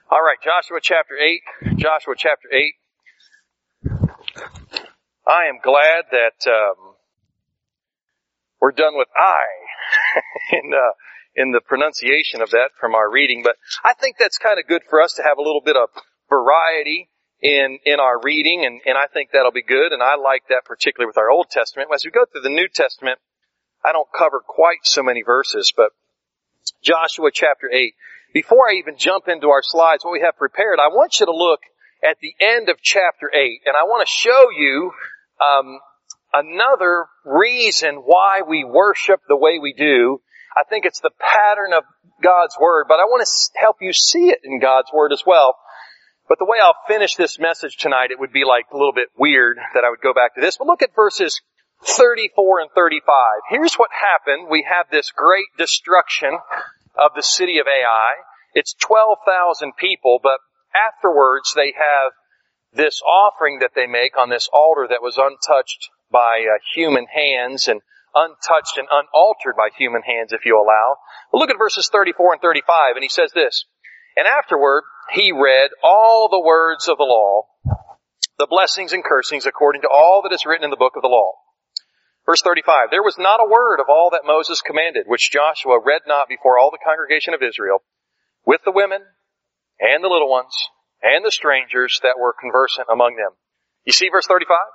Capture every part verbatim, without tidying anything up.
All right, Joshua chapter eight. Joshua chapter eight. I am glad that um, we're done with I in uh, in the pronunciation of that from our reading. But I think that's kind of good for us to have a little bit of variety in in our reading, and, and I think that'll be good. And I like that particularly with our Old Testament. As we go through the New Testament, I don't cover quite so many verses, but Joshua chapter eight. Before I even jump into our slides, what we have prepared, I want you to look at the end of chapter eight, and I want to show you um, another reason why we worship the way we do. I think it's the pattern of God's Word, but I want to help you see it in God's Word as well. But the way I'll finish this message tonight, it would be like a little bit weird that I would go back to this. But look at verses thirty-four and thirty-five. Here's what happened. We have this great destruction of the city of Ai. It's twelve thousand people, but afterwards they have this offering that they make on this altar that was untouched by uh, human hands and untouched and unaltered by human hands, if you allow. But look at verses thirty-four and thirty-five, and he says this, "And afterward he read all the words of the law, the blessings and cursings according to all that is written in the book of the law." Verse thirty-five, "There was not a word of all that Moses commanded, which Joshua read not before all the congregation of Israel, with the women and the little ones and the strangers that were conversant among them." You see verse thirty-five?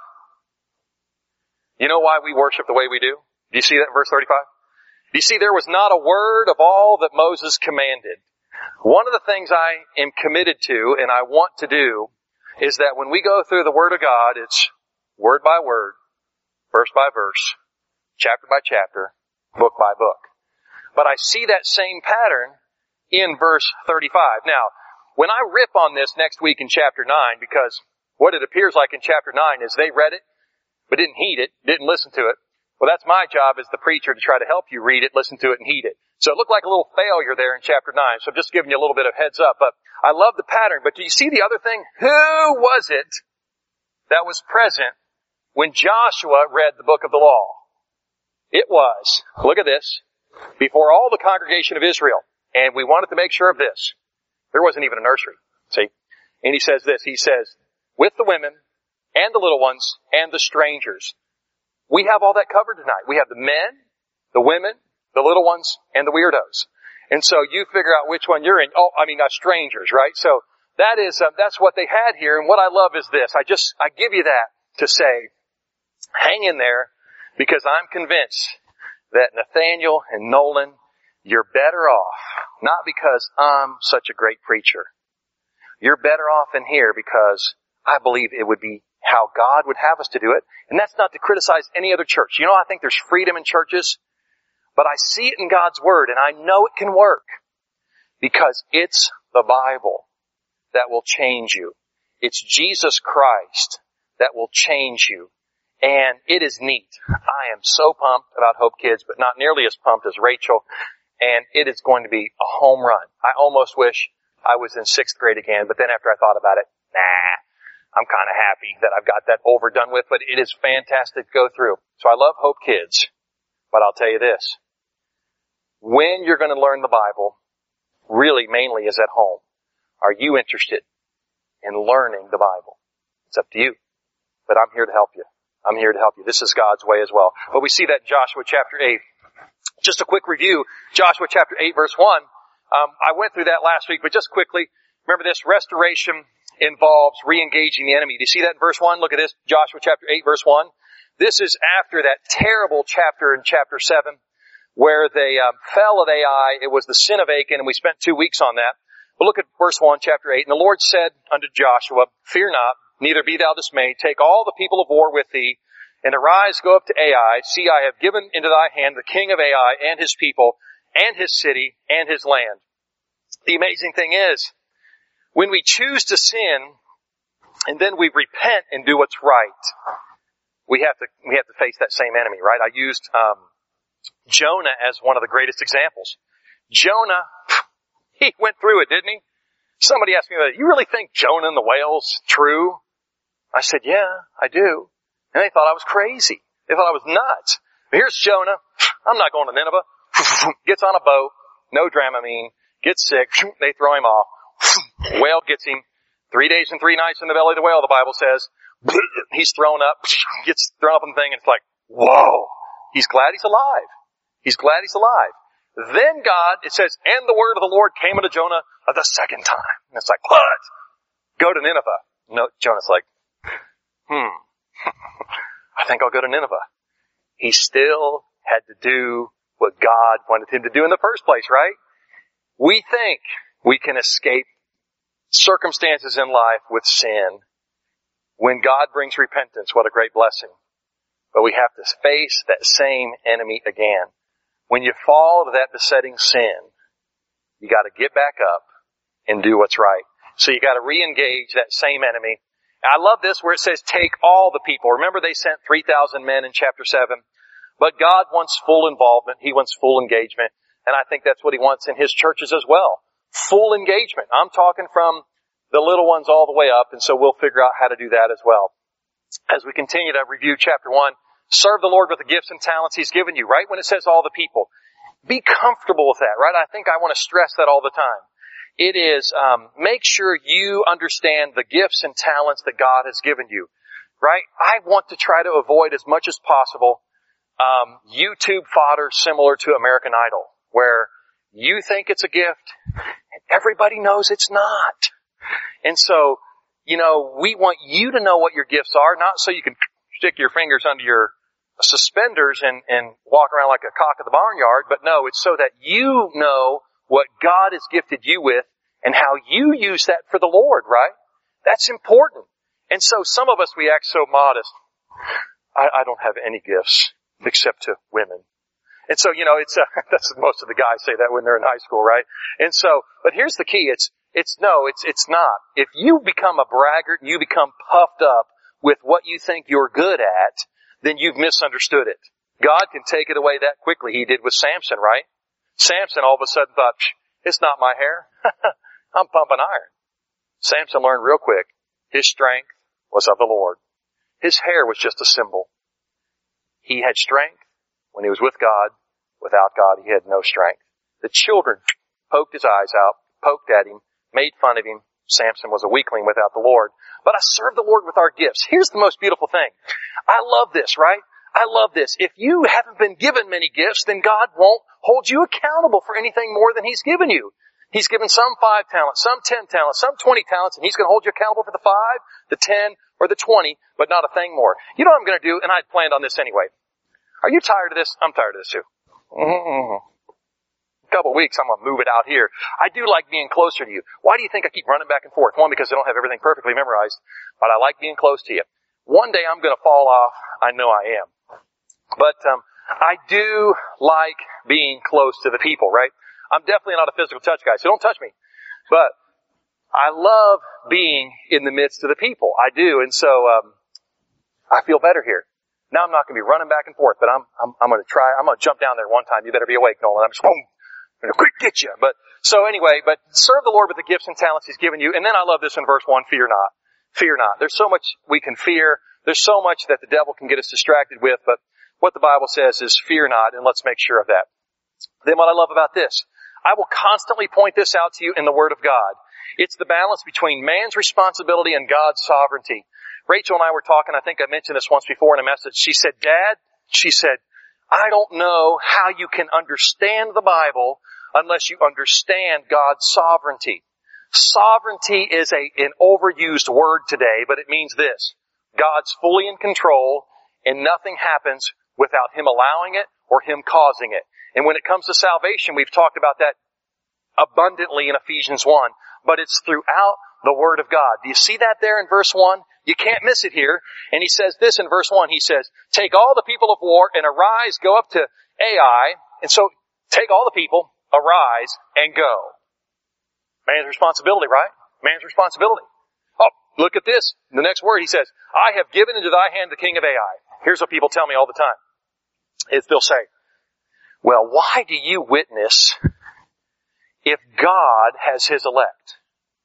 You know why we worship the way we do? Do you see that in verse thirty-five? Do you see there was not a word of all that Moses commanded? One of the things I am committed to and I want to do is that when we go through the Word of God, it's word by word, verse by verse, chapter by chapter, book by book. But I see that same pattern in verse thirty-five. Now, when I rip on this next week in chapter nine, because what it appears like in chapter nine is they read it, but didn't heed it, didn't listen to it. Well, that's my job as the preacher to try to help you read it, listen to it, and heed it. So it looked like a little failure there in chapter nine, so I'm just giving you a little bit of heads up. But I love the pattern. But do you see the other thing? Who was it that was present when Joshua read the book of the law? It was, look at this, before all the congregation of Israel. And we wanted to make sure of this. There wasn't even a nursery, see? And he says this, he says, with the women and the little ones and the strangers. We have all that covered tonight. We have the men, the women, the little ones, and the weirdos. And so you figure out which one you're in. Oh, I mean, uh, strangers, right? So that is, uh, that's what they had here. And what I love is this. I just, I give you that to say, hang in there, because I'm convinced that Nathaniel and Nolan, you're better off, not because I'm such a great preacher. You're better off in here because I believe it would be how God would have us to do it. And that's not to criticize any other church. You know, I think there's freedom in churches, but I see it in God's Word, and I know it can work because it's the Bible that will change you. It's Jesus Christ that will change you. And it is neat. I am so pumped about Hope Kids, but not nearly as pumped as Rachel. And it is going to be a home run. I almost wish I was in sixth grade again, but then after I thought about it, nah, I'm kind of happy that I've got that overdone with, but it is fantastic to go through. So I love Hope Kids, but I'll tell you this. When you're going to learn the Bible, really mainly is at home. Are you interested in learning the Bible? It's up to you, but I'm here to help you. I'm here to help you. This is God's way as well. But we see that in Joshua chapter eight. Just a quick review. Joshua chapter eight verse one. Um, I went through that last week, but just quickly, remember this, restoration involves re-engaging the enemy. Do you see that in verse one? Look at this, Joshua chapter eight verse one. This is after that terrible chapter in chapter seven where they um, fell at Ai. It was the sin of Achan, and we spent two weeks on that. But look at verse one, chapter eight. "And the Lord said unto Joshua, Fear not, neither be thou dismayed. Take all the people of war with thee, and arise, go up to Ai. See, I have given into thy hand the king of Ai and his people, and his city, and his land." The amazing thing is, when we choose to sin, and then we repent and do what's right, we have to we have to face that same enemy, right? I used um, Jonah as one of the greatest examples. Jonah, he went through it, didn't he? Somebody asked me, "You really think Jonah and the whale's true?" I said, "Yeah, I do." And they thought I was crazy. They thought I was nuts. But here's Jonah. I'm not going to Nineveh. Gets on a boat. No Dramamine. Gets sick. They throw him off. Whale gets him. Three days and three nights in the belly of the whale, the Bible says. He's thrown up, gets thrown up in the thing, and it's like, whoa. He's glad he's alive. He's glad he's alive. Then God, it says, and the word of the Lord came unto Jonah the second time. And it's like, what? Go to Nineveh. No, Jonah's like, hmm, I think I'll go to Nineveh. He still had to do what God wanted him to do in the first place, right? We think we can escape circumstances in life with sin. When God brings repentance, what a great blessing. But we have to face that same enemy again. When you fall to that besetting sin, you got to get back up and do what's right. So you got to re-engage that same enemy. I love this where it says, take all the people. Remember they sent three thousand men in chapter seven. But God wants full involvement. He wants full engagement. And I think that's what He wants in His churches as well. Full engagement. I'm talking from the little ones all the way up, and so we'll figure out how to do that as well. As we continue to review chapter one, serve the Lord with the gifts and talents He's given you, right? When it says all the people. Be comfortable with that, right? I think I want to stress that all the time. It is, um, make sure you understand the gifts and talents that God has given you, right? I want to try to avoid as much as possible um, YouTube fodder similar to American Idol, where you think it's a gift and everybody knows it's not. And so, you know, we want you to know what your gifts are, not so you can stick your fingers under your suspenders and, and walk around like a cock at the barnyard, but no, it's so that you know what God has gifted you with and how you use that for the Lord, right? That's important. And so some of us, we act so modest. I, I don't have any gifts except to women. And so, you know, it's, uh, that's most of the guys say that when they're in high school, right? And so, but here's the key. It's, it's no, it's, it's not. If you become a braggart and you become puffed up with what you think you're good at, then you've misunderstood it. God can take it away that quickly. He did with Samson, right? Samson all of a sudden thought, it's not my hair. I'm pumping iron. Samson learned real quick. His strength was of the Lord. His hair was just a symbol. He had strength when he was with God. Without God, he had no strength. The children poked his eyes out, poked at him, made fun of him. Samson was a weakling without the Lord. But I serve the Lord with our gifts. Here's the most beautiful thing. I love this, right? I love this. If you haven't been given many gifts, then God won't hold you accountable for anything more than He's given you. He's given some five talents, some ten talents, some twenty talents, and He's going to hold you accountable for the five, the ten, or the twenty, but not a thing more. You know what I'm going to do? And I'd planned on this anyway. Are you tired of this? I'm tired of this too. Mm-hmm. A couple of weeks, I'm going to move it out here. I do like being closer to you. Why do you think I keep running back and forth? One, because I don't have everything perfectly memorized, but I like being close to you. One day I'm going to fall off. I know I am. But um I do like being close to the people, right? I'm definitely not a physical touch guy, so don't touch me. But I love being in the midst of the people. I do, and so um I feel better here. Now I'm not going to be running back and forth, but I'm I'm, I'm going to try. I'm going to jump down there one time. You better be awake, Nolan. I'm just boom, I'm going to quick get you. But so anyway, but serve the Lord with the gifts and talents He's given you. And then I love this in verse one: fear not, fear not. There's so much we can fear. There's so much that the devil can get us distracted with, but what the Bible says is fear not, and let's make sure of that. Then what I love about this, I will constantly point this out to you in the Word of God. It's the balance between man's responsibility and God's sovereignty. Rachel and I were talking, I think I mentioned this once before in a message. She said, Dad, she said, I don't know how you can understand the Bible unless you understand God's sovereignty. Sovereignty is a, an overused word today, but it means this. God's fully in control, and nothing happens without Him allowing it or Him causing it. And when it comes to salvation, we've talked about that abundantly in Ephesians one, but it's throughout the Word of God. Do you see that there in verse one? You can't miss it here. And he says this in verse one. He says, take all the people of war and arise, go up to Ai. And so take all the people, arise, and go. Man's responsibility, right? Man's responsibility. Oh, look at this. The next word he says, I have given into thy hand the king of Ai. Here's what people tell me all the time. Is they'll say, well, why do you witness if God has His elect?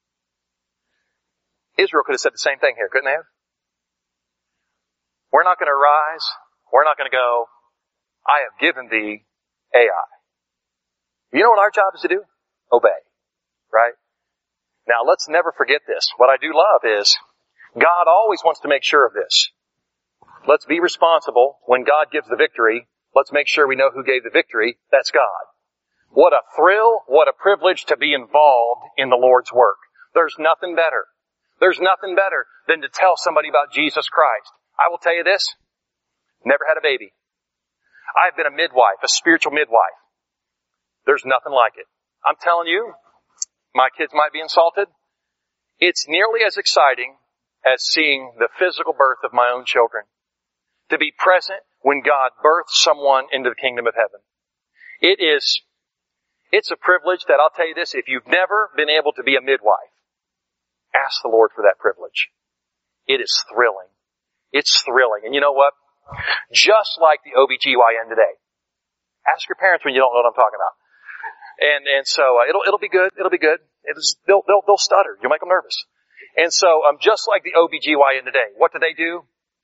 Israel could have said the same thing here, couldn't they have? We're not going to arise. We're not going to go. I have given thee Ai. You know what our job is to do? Obey. Right? Now, let's never forget this. What I do love is God always wants to make sure of this. Let's be responsible. When God gives the victory, let's make sure we know who gave the victory. That's God. What a thrill, what a privilege to be involved in the Lord's work. There's nothing better. There's nothing better than to tell somebody about Jesus Christ. I will tell you this. Never had a baby. I've been a midwife, a spiritual midwife. There's nothing like it. I'm telling you, my kids might be insulted. It's nearly as exciting as seeing the physical birth of my own children. To be present when God births someone into the kingdom of heaven. It is, it's a privilege that I'll tell you this, if you've never been able to be a midwife, ask the Lord for that privilege. It is thrilling. It's thrilling. And you know what? Just like the O B G Y N today. Ask your parents when you don't know what I'm talking about. And, and so, uh, it'll, it'll be good. It'll be good. It'll, they'll, they'll, they'll stutter. You'll make them nervous. And so, um, just like the O B G Y N today, what do they do?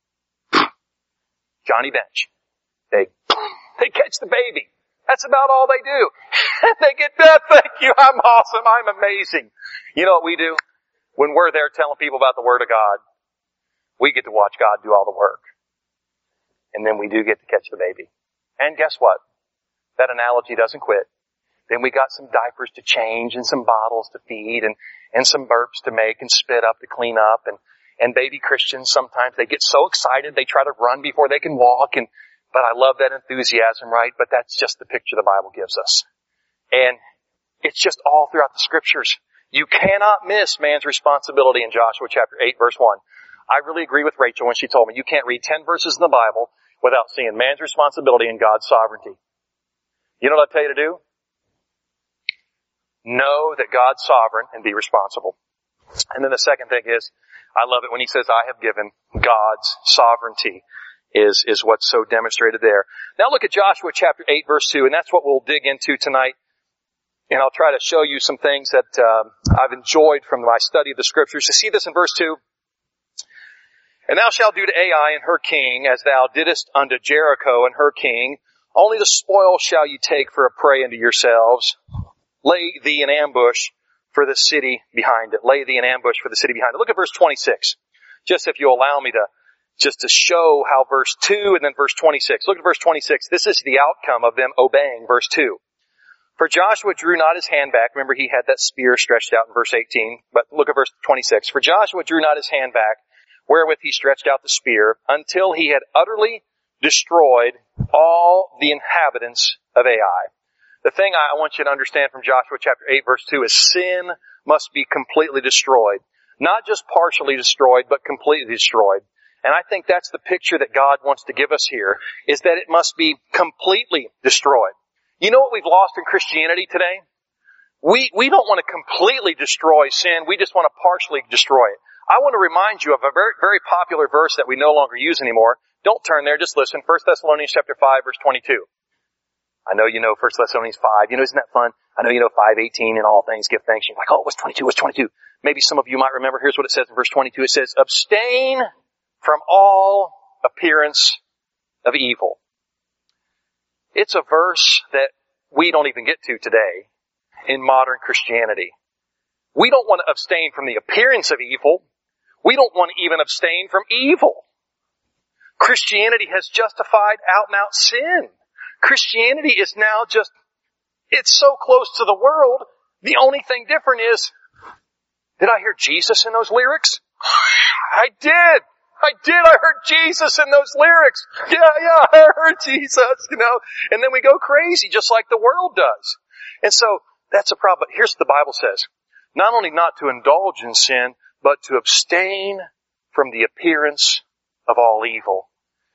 Johnny Bench. They, they catch the baby. That's about all they do. They get that. Thank you. I'm awesome. I'm amazing. You know what we do? When we're there telling people about the Word of God, we get to watch God do all the work. And then we do get to catch the baby. And guess what? That analogy doesn't quit. Then we got some diapers to change and some bottles to feed and, and some burps to make and spit up to clean up. And, and baby Christians, sometimes they get so excited they try to run before they can walk. And, but I love that enthusiasm, right? But that's just the picture the Bible gives us. And it's just all throughout the scriptures. You cannot miss man's responsibility in Joshua chapter eight verse one. I really agree with Rachel when she told me you can't read ten verses in the Bible without seeing man's responsibility and God's sovereignty. You know what I tell you to do? Know that God's sovereign and be responsible. And then the second thing is, I love it when he says, I have given. God's sovereignty is, is what's so demonstrated there. Now look at Joshua chapter eight verse two, and that's what we'll dig into tonight. And I'll try to show you some things that uh, I've enjoyed from my study of the scriptures. You see this in verse two. And thou shalt do to Ai and her king as thou didst unto Jericho and her king. Only the spoil shall you take for a prey unto yourselves. Lay thee in ambush for the city behind it. Lay thee in ambush for the city behind it. Look at verse twenty-six. Just if you'll allow me to, just to show how verse two and then verse twenty-six. Look at verse twenty-six. This is the outcome of them obeying verse two. For Joshua drew not his hand back. Remember, he had that spear stretched out in verse eighteen. But look at verse twenty-six. For Joshua drew not his hand back, wherewith he stretched out the spear, until he had utterly destroyed all the inhabitants of Ai. The thing I want you to understand from Joshua chapter eight verse two is sin must be completely destroyed. Not just partially destroyed, but completely destroyed. And I think that's the picture that God wants to give us here, is that it must be completely destroyed. You know what we've lost in Christianity today? We, we don't want to completely destroy sin. We just want to partially destroy it. I want to remind you of a very, very popular verse that we no longer use anymore. Don't turn there. Just listen. First Thessalonians chapter five verse twenty-two. I know you know First Thessalonians five. You know, isn't that fun? I know you know five eighteen, in all things give thanks. You're like, oh, what's twenty-two? What's twenty-two? Maybe some of you might remember. Here's what it says in verse twenty-two. It says, abstain from all appearance of evil. It's a verse that we don't even get to today in modern Christianity. We don't want to abstain from the appearance of evil. We don't want to even abstain from evil. Christianity has justified out and out sin. Christianity is now just, it's so close to the world. The only thing different is, did I hear Jesus in those lyrics? I did. I did. I heard Jesus in those lyrics. Yeah, yeah, I heard Jesus, you know. And then we go crazy just like the world does. And so that's a problem. But here's what the Bible says. Not only not to indulge in sin, but to abstain from the appearance of all evil.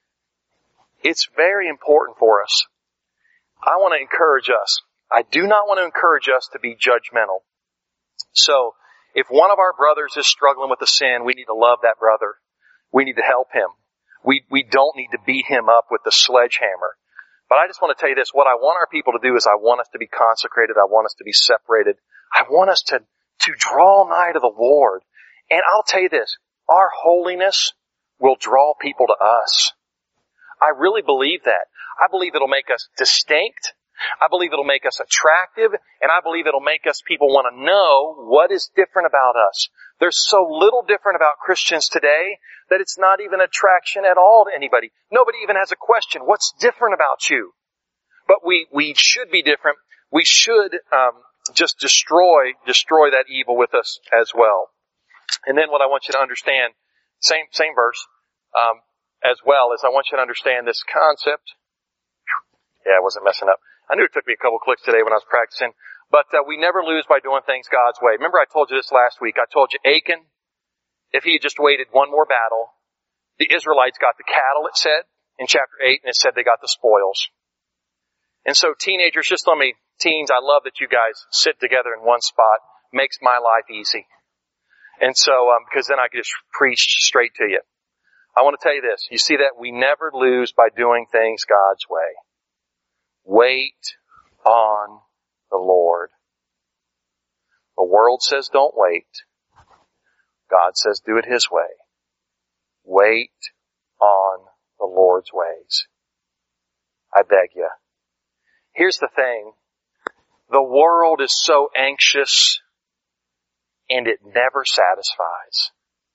It's very important for us. I want to encourage us. I do not want to encourage us to be judgmental. So, if one of our brothers is struggling with a sin, we need to love that brother. We need to help him. We, we don't need to beat him up with the sledgehammer. But I just want to tell you this. What I want our people to do is I want us to be consecrated. I want us to be separated. I want us to, to draw nigh to the Lord. And I'll tell you this. Our holiness will draw people to us. I really believe that. I believe it'll make us distinct. I believe it'll make us attractive, and I believe it'll make us people want to know what is different about us. There's so little different about Christians today that it's not even attraction at all to anybody. Nobody even has a question, what's different about you? But we, we should be different. We should um, just destroy, destroy that evil with us as well. And then what I want you to understand, same, same verse, um, as well, is I want you to understand this concept. Yeah, I wasn't messing up. I knew it took me a couple clicks today when I was practicing. But uh, we never lose by doing things God's way. Remember I told you this last week. I told you Achan, if he had just waited one more battle, the Israelites got the cattle, it said, in chapter eight, and it said they got the spoils. And so teenagers, just let me, teens, I love that you guys sit together in one spot. Makes my life easy. And so, um, because then I can just preach straight to you. I want to tell you this. You see that we never lose by doing things God's way. Wait on the Lord. The world says don't wait. God says do it His way. Wait on the Lord's ways. I beg you. Here's the thing. The world is so anxious and it never satisfies.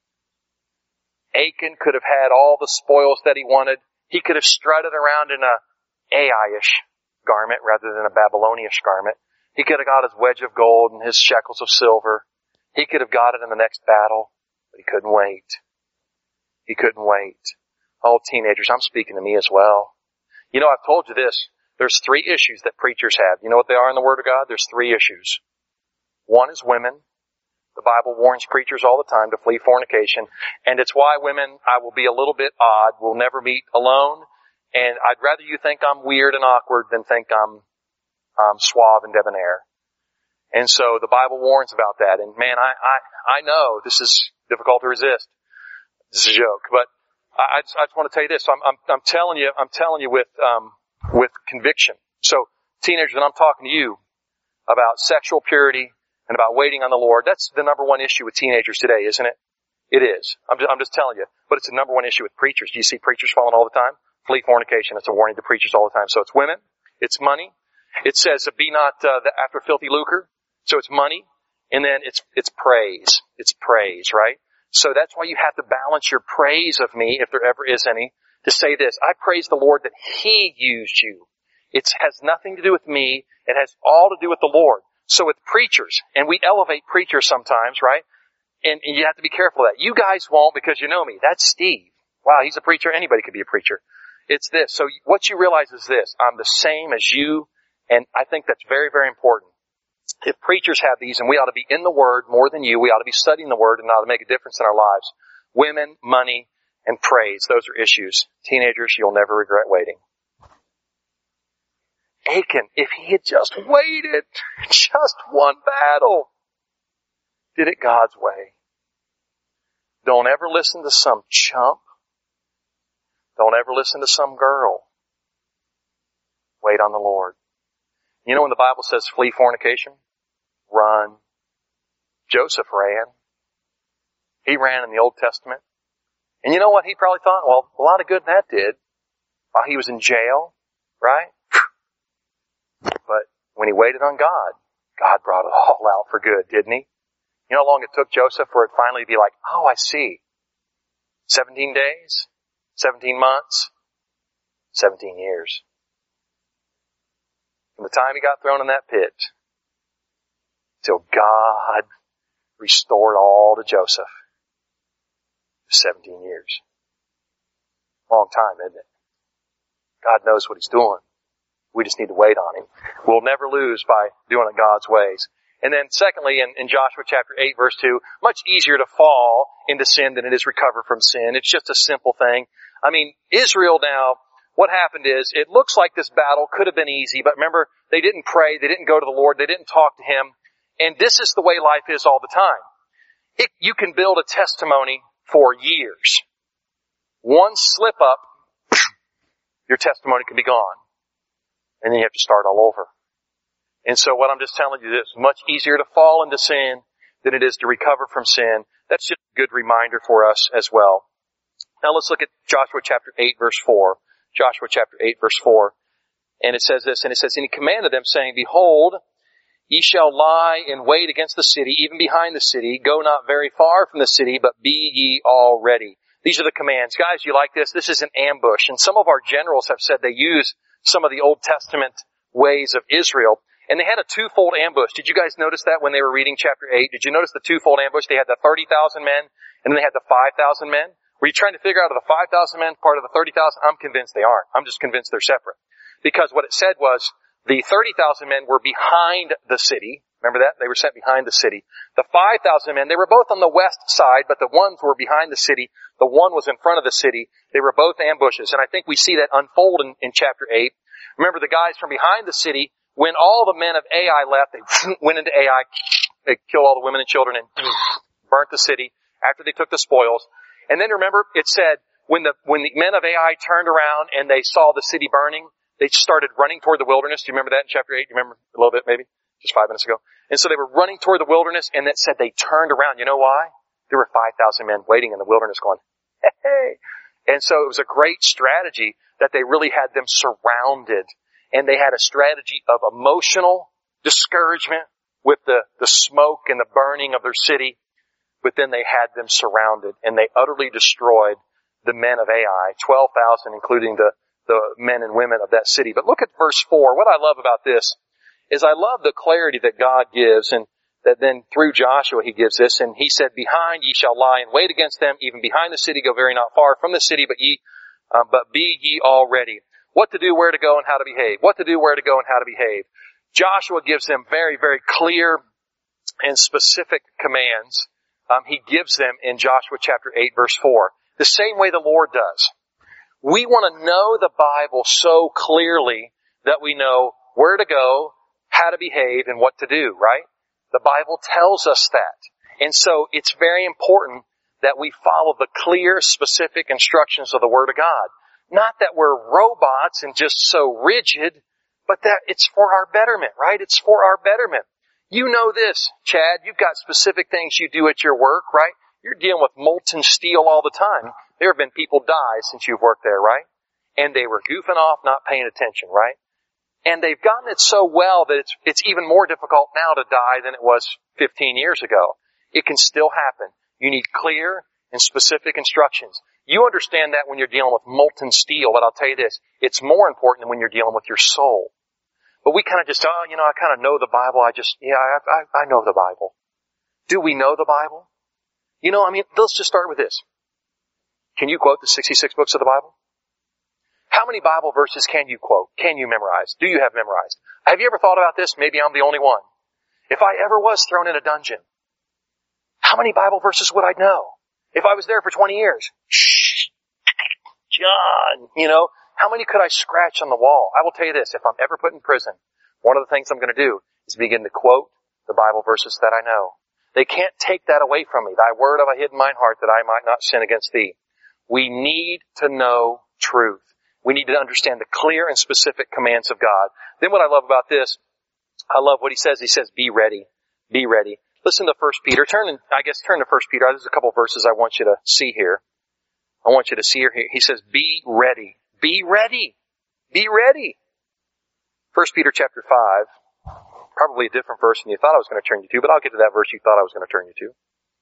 Achan could have had all the spoils that he wanted. He could have strutted around in a Ai-ish garment rather than a Babylonish garment. He could have got his wedge of gold and his shekels of silver. He could have got it in the next battle, but he couldn't wait. He couldn't wait. Oh, teenagers, I'm speaking to me as well. You know, I've told you this. There's three issues that preachers have. You know what they are in the Word of God? There's three issues. One is women. The Bible warns preachers all the time to flee fornication. And it's why women, I will be a little bit odd, will never meet alone. And I'd rather you think I'm weird and awkward than think I'm um, suave and debonair. And so the Bible warns about that. And man, I, I, I know this is difficult to resist. This is a joke, but I, I, just, I just want to tell you this. I'm, I'm, I'm telling you, I'm telling you with, um, with conviction. So teenagers, when I'm talking to you about sexual purity and about waiting on the Lord, that's the number one issue with teenagers today, isn't it? It is. I'm just, I'm just telling you. But it's the number one issue with preachers. Do you see preachers falling all the time? Flee fornication. It's a warning to preachers all the time. So it's women. It's money. It says, be not uh, after filthy lucre. So it's money. And then it's, it's praise. It's praise, right? So that's why you have to balance your praise of me, if there ever is any, to say this. I praise the Lord that He used you. It has nothing to do with me. It has all to do with the Lord. So with preachers, and we elevate preachers sometimes, right? And, and you have to be careful of that. You guys won't because you know me. That's Steve. Wow, he's a preacher. Anybody could be a preacher. It's this. So what you realize is this. I'm the same as you, and I think that's very, very important. If preachers have these, and we ought to be in the Word more than you, we ought to be studying the Word and ought to make a difference in our lives. Women, money, and praise. Those are issues. Teenagers, you'll never regret waiting. Achan, if he had just waited, just one battle, did it God's way. Don't ever listen to some chump. Don't ever listen to some girl. Wait on the Lord. You know when the Bible says flee fornication? Run. Joseph ran. He ran in the Old Testament. And you know what he probably thought? Well, a lot of good that did while he was in jail, right? But when he waited on God, God brought it all out for good, didn't He? You know how long it took Joseph for it finally to be like, oh, I see. Seventeen days? Seventeen months? Seventeen years. From the time he got thrown in that pit till God restored all to Joseph. Seventeen years. Long time, isn't it? God knows what He's doing. We just need to wait on Him. We'll never lose by doing it God's ways. And then secondly, in, in Joshua chapter eight verse two, much easier to fall into sin than it is recover from sin. It's just a simple thing. I mean, Israel now, what happened is, it looks like this battle could have been easy, but remember, they didn't pray, they didn't go to the Lord, they didn't talk to Him. And this is the way life is all the time. It, you can build a testimony for years. One slip up, your testimony can be gone. And then you have to start all over. And so what I'm just telling you is it's much easier to fall into sin than it is to recover from sin. That's just a good reminder for us as well. Now let's look at Joshua chapter eight verse four. Joshua chapter eight verse four. And it says this, and it says, and he commanded them, saying, behold, ye shall lie in wait against the city, even behind the city. Go not very far from the city, but be ye all ready. These are the commands. Guys, you like this? This is an ambush. And some of our generals have said they use some of the Old Testament ways of Israel. And they had a twofold ambush. Did you guys notice that when they were reading chapter eight? Did you notice the twofold ambush? They had the thirty thousand men, and then they had the five thousand men. Were you trying to figure out if the five thousand men part of the thirty thousand? I'm convinced they aren't. I'm just convinced they're separate. Because what it said was, the thirty thousand men were behind the city. Remember that? They were sent behind the city. The five thousand men, they were both on the west side, but the ones were behind the city. The one was in front of the city. They were both ambushes. And I think we see that unfold in, in chapter eight. Remember the guys from behind the city, when all the men of Ai left, they went into Ai, they killed all the women and children and burnt the city after they took the spoils. And then remember, it said, when the, when the men of Ai turned around and they saw the city burning, they started running toward the wilderness. Do you remember that in chapter eight? Do you remember a little bit maybe? Just five minutes ago. And so they were running toward the wilderness, and that said they turned around. You know why? There were five thousand men waiting in the wilderness going, hey, hey. And so it was a great strategy that they really had them surrounded. And they had a strategy of emotional discouragement with the, the smoke and the burning of their city. But then they had them surrounded, and they utterly destroyed the men of Ai, twelve thousand, including the, the men and women of that city. But look at verse four. What I love about this is I love the clarity that God gives, and that then through Joshua he gives this. And he said, behind ye shall lie and wait against them, even behind the city, go very not far from the city, but ye, uh, but be ye all ready. What to do, where to go, and how to behave. What to do, where to go, and how to behave. Joshua gives them very, very clear and specific commands. Um, he gives them in Joshua chapter eight, verse four. The same way the Lord does. We want to know the Bible so clearly that we know where to go, how to behave, and what to do, right? The Bible tells us that. And so it's very important that we follow the clear, specific instructions of the Word of God. Not that we're robots and just so rigid, but that it's for our betterment, right? It's for our betterment. You know this, Chad. You've got specific things you do at your work, right? You're dealing with molten steel all the time. There have been people die since you've worked there, right? And they were goofing off, not paying attention, right? And they've gotten it so well that it's, it's even more difficult now to die than it was fifteen years ago. It can still happen. You need clear and specific instructions. You understand that when you're dealing with molten steel, but I'll tell you this, it's more important than when you're dealing with your soul. But we kind of just, oh, you know, I kind of know the Bible. I just, yeah, I, I, I know the Bible. Do we know the Bible? You know, I mean, let's just start with this. Can you quote the sixty-six books of the Bible? How many Bible verses can you quote? Can you memorize? Do you have memorized? Have you ever thought about this? Maybe I'm the only one. If I ever was thrown in a dungeon, how many Bible verses would I know? If I was there for twenty years, shh, John, you know, how many could I scratch on the wall? I will tell you this, if I'm ever put in prison, one of the things I'm going to do is begin to quote the Bible verses that I know. They can't take that away from me. Thy word have I hid in mine heart that I might not sin against thee. We need to know truth. We need to understand the clear and specific commands of God. Then what I love about this, I love what he says. He says, be ready. Be ready. Listen to First Peter. Turn, in, I guess, turn to First Peter. There's a couple of verses I want you to see here. I want you to see here. He says, be ready. Be ready. Be ready. First Peter chapter five. Probably a different verse than you thought I was going to turn you to, but I'll get to that verse you thought I was going to turn you to.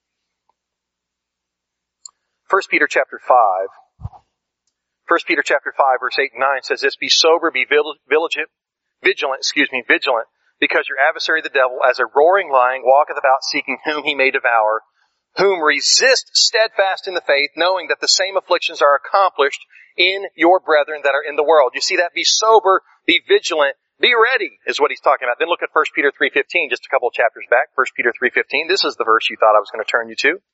First Peter chapter five. First Peter chapter five, verse eight and nine says this, be sober, be vigilant, vigilant, excuse me, vigilant, because your adversary the devil, as a roaring lion, walketh about seeking whom he may devour, whom resist steadfast in the faith, knowing that the same afflictions are accomplished in your brethren that are in the world. You see that? Be sober, be vigilant, be ready, is what he's talking about. Then look at First Peter three fifteen, just a couple of chapters back. First Peter three fifteen. This is the verse you thought I was going to turn you to.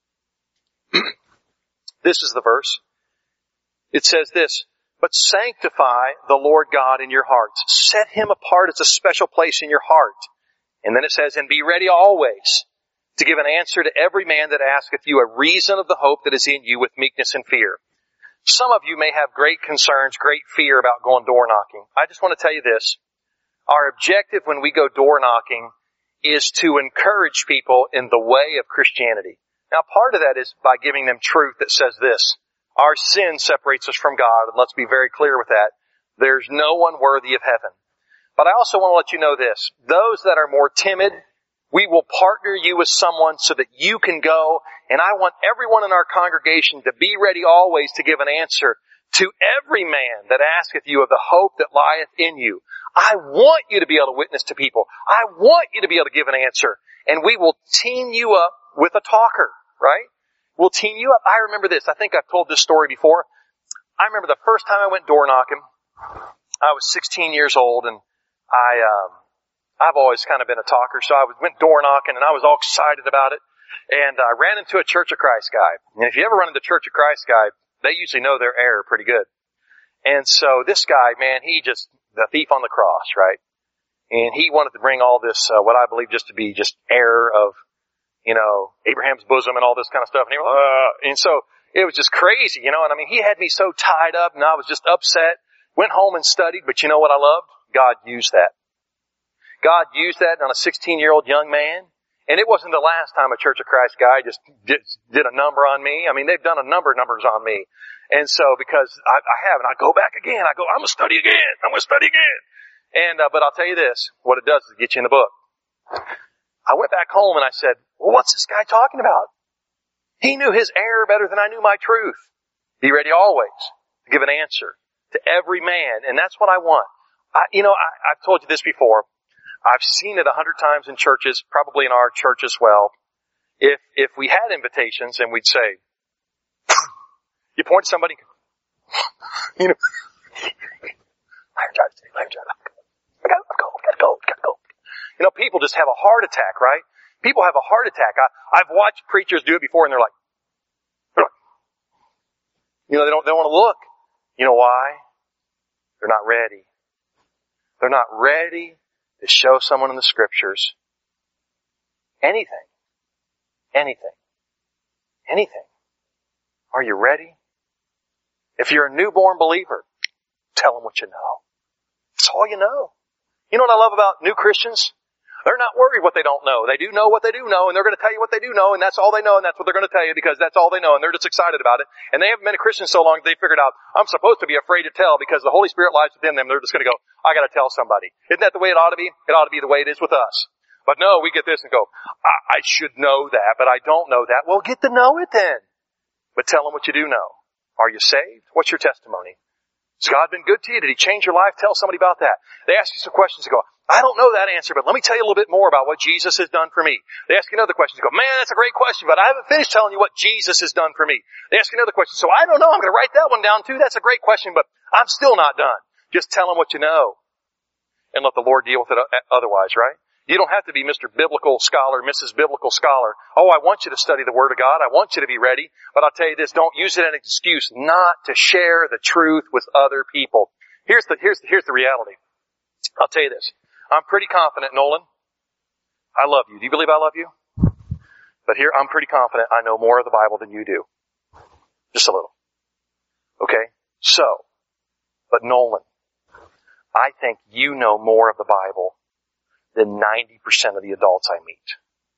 This is the verse. It says this, but sanctify the Lord God in your hearts. Set him apart as a special place in your heart. And then it says, and be ready always to give an answer to every man that asketh you a reason of the hope that is in you with meekness and fear. Some of you may have great concerns, great fear about going door knocking. I just want to tell you this. Our objective when we go door knocking is to encourage people in the way of Christianity. Now, part of that is by giving them truth that says this. Our sin separates us from God, and let's be very clear with that. There's no one worthy of heaven. But I also want to let you know this. Those that are more timid, we will partner you with someone so that you can go. And I want everyone in our congregation to be ready always to give an answer to every man that asketh you of the hope that lieth in you. I want you to be able to witness to people. I want you to be able to give an answer. And we will team you up with a talker, right? We'll team you up. I remember this. I think I've told this story before. I remember the first time I went door knocking. I was sixteen years old, and I, um, I've always kind of been a talker, so I went door knocking, and I was all excited about it. And I ran into a Church of Christ guy. And if you ever run into a Church of Christ guy, they usually know their error pretty good. And so this guy, man, he just, the thief on the cross, right? And he wanted to bring all this, uh, what I believe just to be just error of, you know, Abraham's bosom and all this kind of stuff. And he, uh, and so it was just crazy, you know, and I mean, he had me so tied up and I was just upset. Went home and studied, but you know what I loved? God used that. God used that on a sixteen-year-old young man. And it wasn't the last time a Church of Christ guy just did, did a number on me. I mean, they've done a number of numbers on me. And so, because I, I have, and I go back again, I go, I'm going to study again, I'm going to study again. And, uh, but I'll tell you this, what it does is get you in the book. I went back home and I said, well, what's this guy talking about? He knew his error better than I knew my truth. Be ready always to give an answer to every man. And that's what I want. I, you know, I, I've told you this before. I've seen it a hundred times in churches, probably in our church as well. If, if we had invitations and we'd say, you point to somebody, you know, I gotta go, I gotta go, I gotta go, I gotta go. You know, people just have a heart attack, right? People have a heart attack. I, I've watched preachers do it before and they're like, they're like, you know, they don't, they don't want to look. You know why? They're not ready. They're not ready to show someone in the scriptures anything. Anything. Anything. Are you ready? If you're a newborn believer, tell them what you know. That's all you know. You know what I love about new Christians? They're not worried what they don't know. They do know what they do know, and they're going to tell you what they do know, and that's all they know, and that's what they're going to tell you because that's all they know, and they're just excited about it. And they haven't been a Christian so long, they figured out, I'm supposed to be afraid to tell because the Holy Spirit lies within them. They're just going to go, I got to tell somebody. Isn't that the way it ought to be? It ought to be the way it is with us. But no, we get this and go, I, I should know that, but I don't know that. Well, get to know it then. But tell them what you do know. Are you saved? What's your testimony? Has God been good to you? Did He change your life? Tell somebody about that. They ask you some questions and go, I don't know that answer, but let me tell you a little bit more about what Jesus has done for me. They ask you another question. You go, man, that's a great question, but I haven't finished telling you what Jesus has done for me. They ask you another question. So I don't know. I'm going to write that one down too. That's a great question, but I'm still not done. Just tell them what you know and let the Lord deal with it otherwise, right? You don't have to be Mister Biblical Scholar, Missus Biblical Scholar. Oh, I want you to study the Word of God. I want you to be ready. But I'll tell you this, don't use it as an excuse not to share the truth with other people. Here's the, here's the, here's the reality. I'll tell you this. I'm pretty confident, Nolan. I love you. Do you believe I love you? But here, I'm pretty confident I know more of the Bible than you do. Just a little. Okay? So, but Nolan, I think you know more of the Bible than ninety percent of the adults I meet.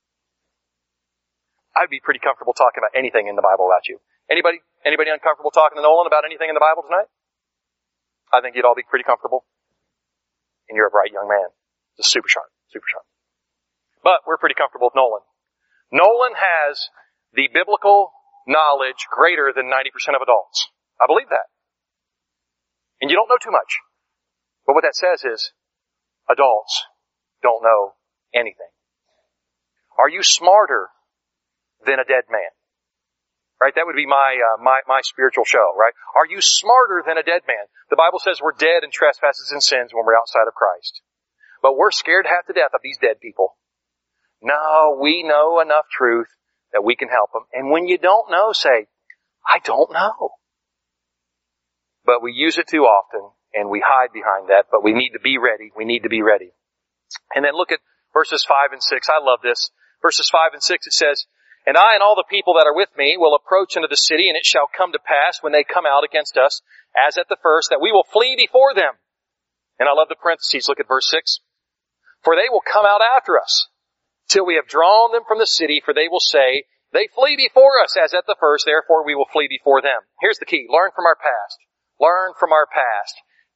I'd be pretty comfortable talking about anything in the Bible about you. Anybody? Anybody uncomfortable talking to Nolan about anything in the Bible tonight? I think you'd all be pretty comfortable. And you're a bright young man. Just super sharp, super sharp. But we're pretty comfortable with Nolan. Nolan has the biblical knowledge greater than ninety percent of adults. I believe that. And you don't know too much. But what that says is, adults don't know anything. Are you smarter than a dead man? Right? That would be my, uh, my, my spiritual show, right? Are you smarter than a dead man? The Bible says we're dead in trespasses and sins when we're outside of Christ. But we're scared half to death of these dead people. No, we know enough truth that we can help them. And when you don't know, say, I don't know. But we use it too often and we hide behind that, but we need to be ready. We need to be ready. And then look at verses five and six. I love this. Verses five and six, it says, And I and all the people that are with me will approach into the city, and it shall come to pass when they come out against us, as at the first, that we will flee before them. And I love the parentheses. Look at verse six. For they will come out after us, till we have drawn them from the city, for they will say, They flee before us, as at the first, therefore we will flee before them. Here's the key. Learn from our past. Learn from our past.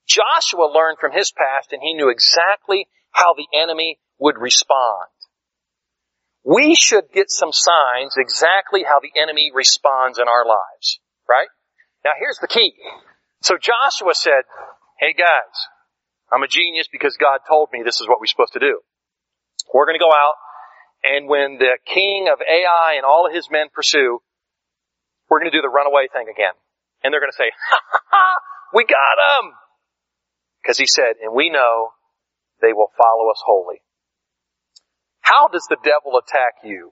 Joshua learned from his past, and he knew exactly how the enemy would respond. We should get some signs exactly how the enemy responds in our lives, right? Now here's the key. So Joshua said, hey guys, I'm a genius because God told me this is what we're supposed to do. We're going to go out, and when the king of Ai and all of his men pursue, we're going to do the runaway thing again. And they're going to say, ha ha ha, we got them. Because he said, and we know they will follow us wholly. How does the devil attack you?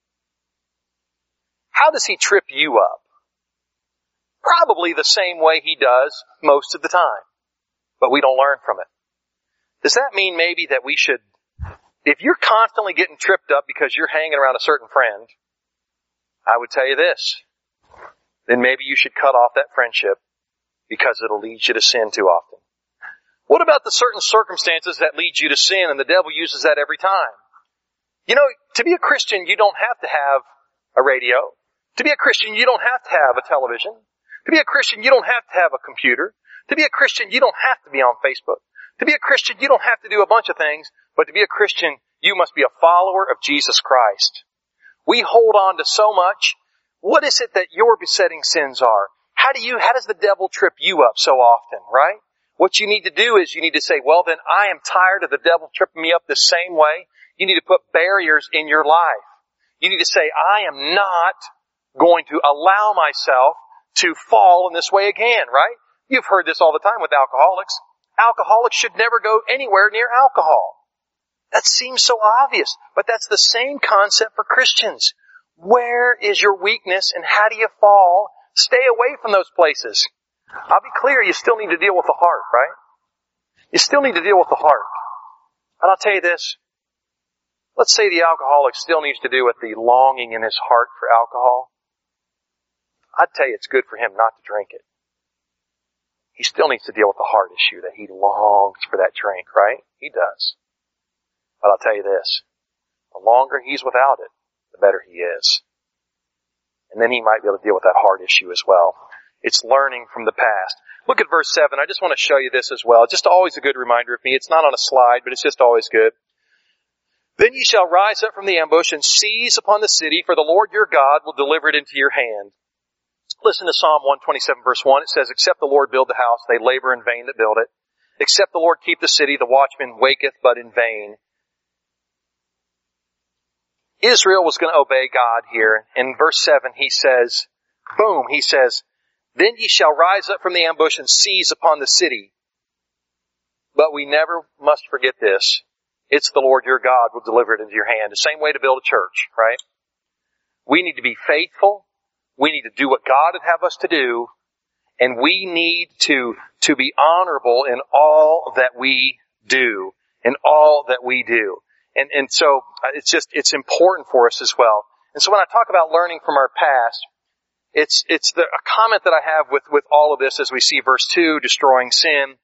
How does he trip you up? Probably the same way he does most of the time. But we don't learn from it. Does that mean maybe that we should, if you're constantly getting tripped up because you're hanging around a certain friend, I would tell you this, then maybe you should cut off that friendship because it'll lead you to sin too often. What about the certain circumstances that lead you to sin, and the devil uses that every time? You know, to be a Christian, you don't have to have a radio. To be a Christian, you don't have to have a television. To be a Christian, you don't have to have a computer. To be a Christian, you don't have to be on Facebook. To be a Christian, you don't have to do a bunch of things, but to be a Christian, you must be a follower of Jesus Christ. We hold on to so much. What is it that your besetting sins are? How do you, how does the devil trip you up so often, right? What you need to do is you need to say, well then, I am tired of the devil tripping me up the same way. You need to put barriers in your life. You need to say, I am not going to allow myself to fall in this way again, right? You've heard this all the time with alcoholics. Alcoholics should never go anywhere near alcohol. That seems so obvious, but that's the same concept for Christians. Where is your weakness and how do you fall? Stay away from those places. I'll be clear, you still need to deal with the heart, right? You still need to deal with the heart. And I'll tell you this. Let's say the alcoholic still needs to do with the longing in his heart for alcohol. I'd tell you it's good for him not to drink it. He still needs to deal with the heart issue that he longs for that drink, right? He does. But I'll tell you this. The longer he's without it, the better he is. And then he might be able to deal with that heart issue as well. It's learning from the past. Look at verse seven. I just want to show you this as well. Just always a good reminder of me. It's not on a slide, but it's just always good. Then ye shall rise up from the ambush and seize upon the city, for the Lord your God will deliver it into your hand. Listen to Psalm one twenty-seven verse one. It says, except the Lord build the house, they labor in vain that build it. Except the Lord keep the city, the watchman waketh but in vain. Israel was going to obey God here. In verse seven, he says, boom, he says, then ye shall rise up from the ambush and seize upon the city. But we never must forget this. It's the Lord your God will deliver it into your hand. The same way to build a church, right? We need to be faithful. We need to do what God would have us to do. And we need to, to be honorable in all that we do. In all that we do. And, and so it's just, it's important for us as well. And so when I talk about learning from our past, it's, it's the, a comment that I have with, with all of this as we see verse two, destroying sin.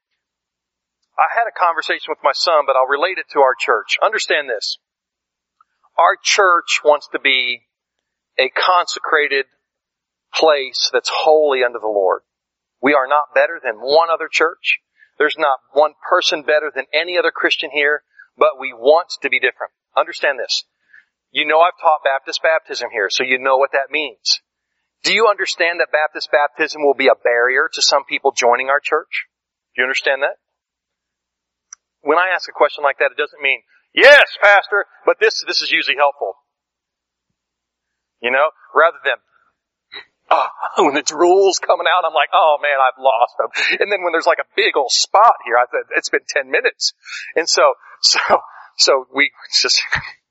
I had a conversation with my son, but I'll relate it to our church. Understand this. Our church wants to be a consecrated place that's holy unto the Lord. We are not better than one other church. There's not one person better than any other Christian here, but we want to be different. Understand this. You know I've taught Baptist baptism here, so you know what that means. Do you understand that Baptist baptism will be a barrier to some people joining our church? Do you understand that? When I ask a question like that, it doesn't mean, yes, Pastor, but this, this is usually helpful. You know, rather than, oh, when the drool's coming out, I'm like, oh man, I've lost them. And then when there's like a big old spot here, I said, it's been ten minutes. And so, so, so we just,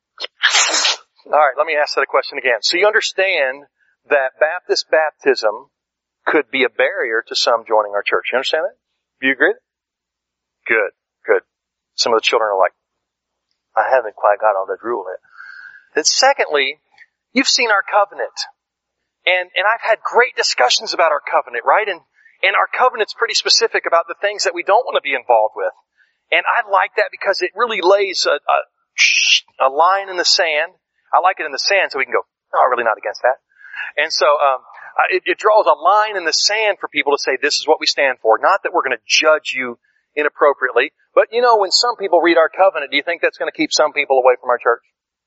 alright, let me ask that a question again. So you understand that Baptist baptism could be a barrier to some joining our church. You understand that? Do you agree? Good, good. Some of the children are like, I haven't quite got all the drool yet. Then secondly, you've seen our covenant. And, and I've had great discussions about our covenant, right? And, and our covenant's pretty specific about the things that we don't want to be involved with. And I like that because it really lays a, a, a line in the sand. I like it in the sand so we can go, no, I'm really not against that. And so, um, it, it draws a line in the sand for people to say, this is what we stand for. Not that we're going to judge you inappropriately. But you know, when some people read our covenant, do you think that's going to keep some people away from our church?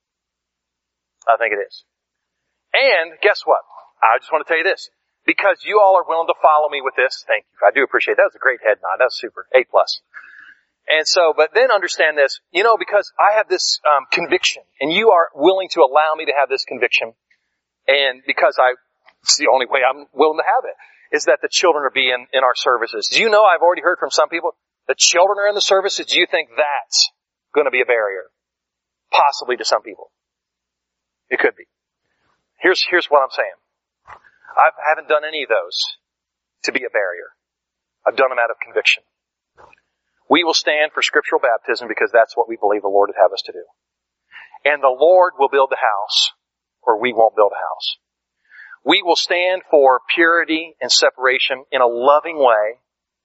I think it is. And guess what? I just want to tell you this. Because you all are willing to follow me with this, thank you. I do appreciate it. That was a great head nod. That was super. A plus. And so, but then understand this, you know, because I have this um, conviction, and you are willing to allow me to have this conviction, and because I, it's the only way I'm willing to have it, is that the children are being in our services. Do you know, I've already heard from some people, the children are in the services. Do you think that's going to be a barrier? Possibly to some people. It could be. Here's, here's what I'm saying. I haven't done any of those to be a barrier. I've done them out of conviction. We will stand for scriptural baptism because that's what we believe the Lord would have us to do. And the Lord will build the house, or we won't build a house. We will stand for purity and separation in a loving way,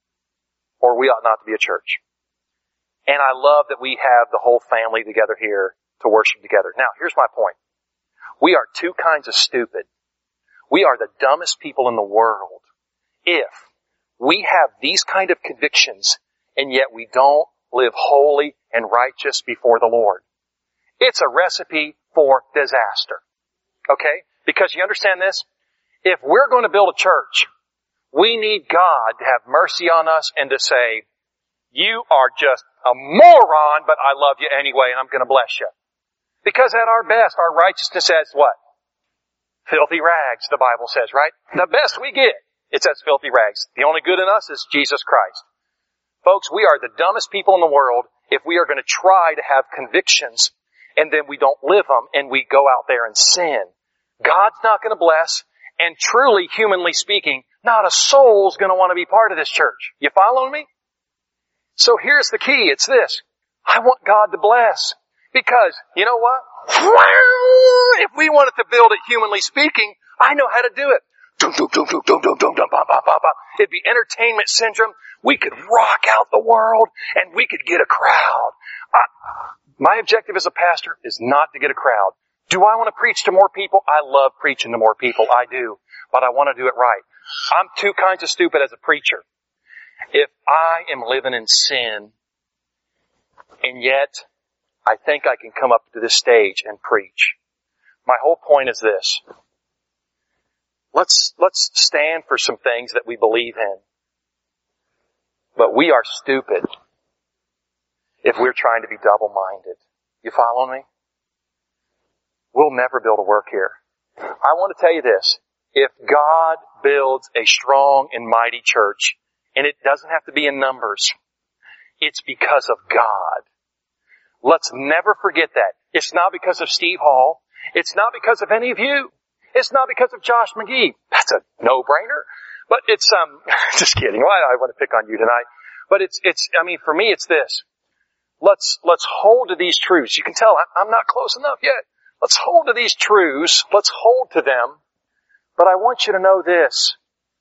or we ought not to be a church. And I love that we have the whole family together here to worship together. Now, here's my point. We are two kinds of stupid. We are the dumbest people in the world if we have these kind of convictions and yet we don't live holy and righteous before the Lord. It's a recipe for disaster. Okay? Because you understand this? If we're going to build a church, we need God to have mercy on us and to say, you are just a moron, but I love you anyway and I'm going to bless you. Because at our best, our righteousness says what? Filthy rags, the Bible says, right? The best we get, it says filthy rags. The only good in us is Jesus Christ. Folks, we are the dumbest people in the world if we are going to try to have convictions and then we don't live them and we go out there and sin. God's not going to bless, and truly, humanly speaking, not a soul's going to want to be part of this church. You following me? So here's the key. It's this. I want God to bless. Because, you know what? If we wanted to build it humanly speaking, I know how to do it. It'd be entertainment syndrome. We could rock out the world and we could get a crowd. I, my objective as a pastor is not to get a crowd. Do I want to preach to more people? I love preaching to more people. I do. But I want to do it right. I'm two kinds of stupid as a preacher. If I am living in sin and yet I think I can come up to this stage and preach. My whole point is this. Let's, let's stand for some things that we believe in. But we are stupid if we're trying to be double-minded. You follow me? We'll never build a work here. I want to tell you this. If God builds a strong and mighty church, and it doesn't have to be in numbers, it's because of God. Let's never forget that. It's not because of Steve Hall. It's not because of any of you. It's not because of Josh McGee. That's a no-brainer. But it's, um, just kidding. Why do I want to pick on you tonight? But it's, it's, I mean, for me, it's this. Let's, let's hold to these truths. You can tell I'm not close enough yet. Let's hold to these truths. Let's hold to them. But I want you to know this.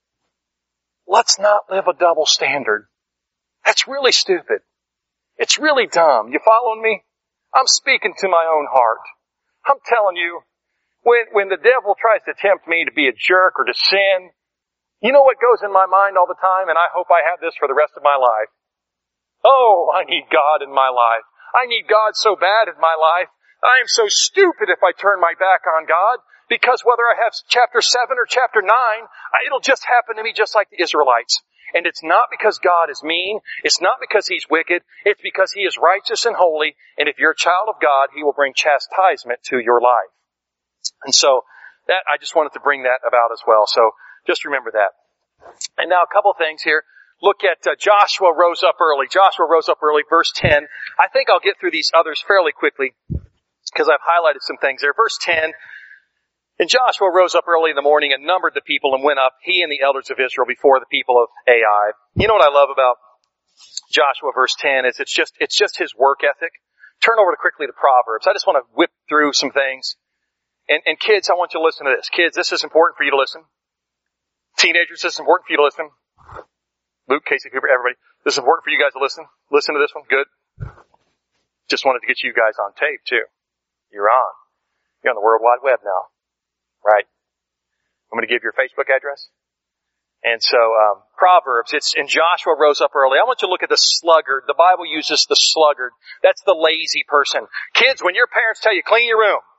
Let's not live a double standard. That's really stupid. It's really dumb. You following me? I'm speaking to my own heart. I'm telling you, when, when the devil tries to tempt me to be a jerk or to sin, you know what goes in my mind all the time, and I hope I have this for the rest of my life? Oh, I need God in my life. I need God so bad in my life. I am so stupid if I turn my back on God, because whether I have chapter seven or chapter nine, it'll just happen to me just like the Israelites. And it's not because God is mean. It's not because He's wicked. It's because He is righteous and holy. And if you're a child of God, He will bring chastisement to your life. And so that, I just wanted to bring that about as well. So just remember that. And now a couple of things here. Look at uh, Joshua rose up early. Joshua rose up early, verse ten. I think I'll get through these others fairly quickly because I've highlighted some things there. Verse ten. And Joshua rose up early in the morning and numbered the people and went up, he and the elders of Israel, before the people of Ai. You know what I love about Joshua verse ten is it's just, it's just his work ethic. Turn over to quickly to Proverbs. I just want to whip through some things. And, and kids, I want you to listen to this. Kids, this is important for you to listen. Teenagers, this is important for you to listen. Luke, Casey, Cooper, everybody. This is important for you guys to listen. Listen to this one. Good. Just wanted to get you guys on tape too. You're on. You're on the World Wide Web now. Right? I'm going to give your Facebook address. And so, um, Proverbs, it's, and Joshua rose up early. I want you to look at the sluggard. The Bible uses the sluggard. That's the lazy person. Kids, when your parents tell you, clean your room,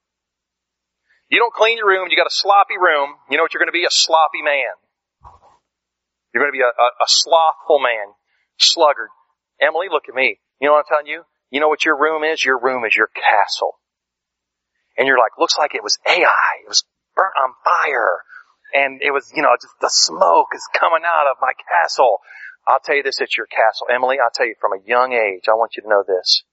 you don't clean your room, you got a sloppy room, you know what you're going to be? A sloppy man. You're going to be a, a, a slothful man. Sluggard. Emily, look at me. You know what I'm telling you? You know what your room is? Your room is your castle. And you're like, looks like it was Ai. It was burnt on fire. And it was, you know, just the smoke is coming out of my castle. I'll tell you this, it's your castle. Emily, I'll tell you from a young age, I want you to know this.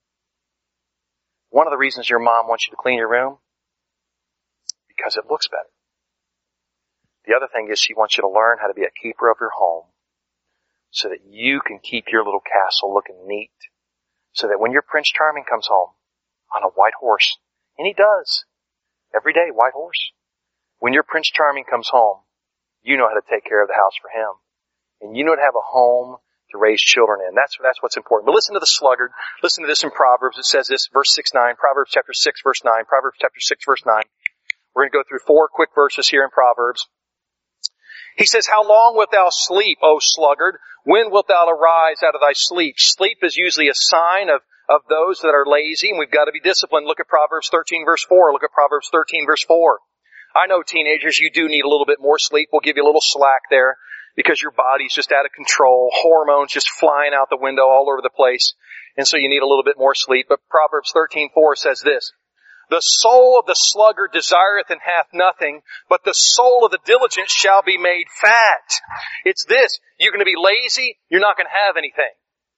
One of the reasons your mom wants you to clean your room, because it looks better. The other thing is she wants you to learn how to be a keeper of your home so that you can keep your little castle looking neat. So that when your Prince Charming comes home on a white horse, and he does, every day, white horse. When your Prince Charming comes home, you know how to take care of the house for him. And you know how to have a home to raise children in. That's, that's what's important. But listen to the sluggard. Listen to this in Proverbs. It says this, verse six, nine, Proverbs chapter six, verse nine, Proverbs chapter six, verse nine. We're going to go through four quick verses here in Proverbs. He says, how long wilt thou sleep, O sluggard? When wilt thou arise out of thy sleep? Sleep is usually a sign of, of those that are lazy, and we've got to be disciplined. Look at Proverbs thirteen, verse four. Look at Proverbs thirteen, verse four. I know teenagers, you do need a little bit more sleep. We'll give you a little slack there because your body's just out of control. Hormones just flying out the window all over the place. And so you need a little bit more sleep. But Proverbs thirteen, four says this, the soul of the sluggard desireth and hath nothing, but the soul of the diligent shall be made fat. It's this, you're going to be lazy, you're not going to have anything.